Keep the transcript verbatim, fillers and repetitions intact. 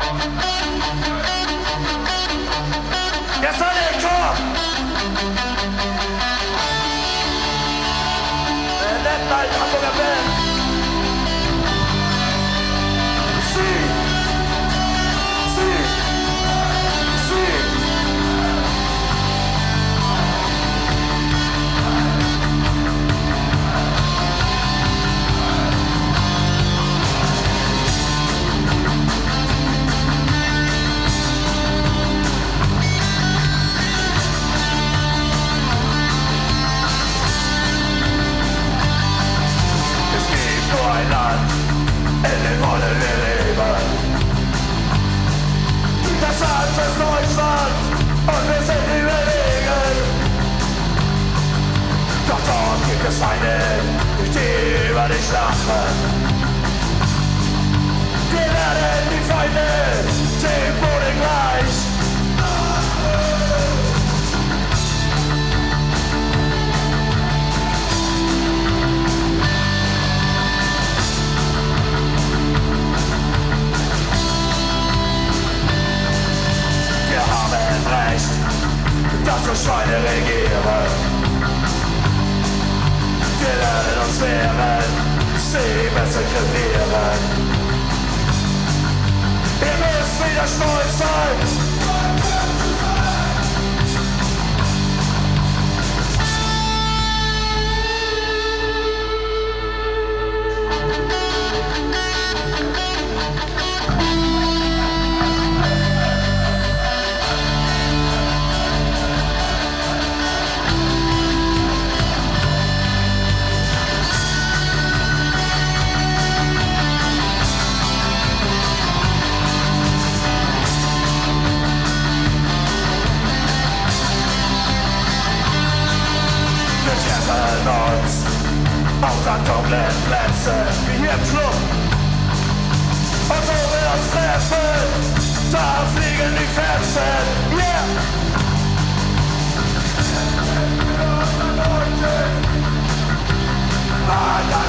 Jetzt an den Korb! That night, Hamburger Band! Sie! Sie! Sie! Ein Land, in dem wollen wir leben. Das Land ist Deutschland und wir sind überlegen. Doch dort gibt es Feinde, die über dich lachen. Wir werden die Feinde dem Boden gleich. Recht, dass wir Schweine regieren. Wir werden uns wehren, sie massakrieren. Ihr müsst wieder stolz sein. Auf der dunklen Plätze wie hier im Club. Und wo wir uns treffen, da fliegen die Fetzen, yeah! Weiter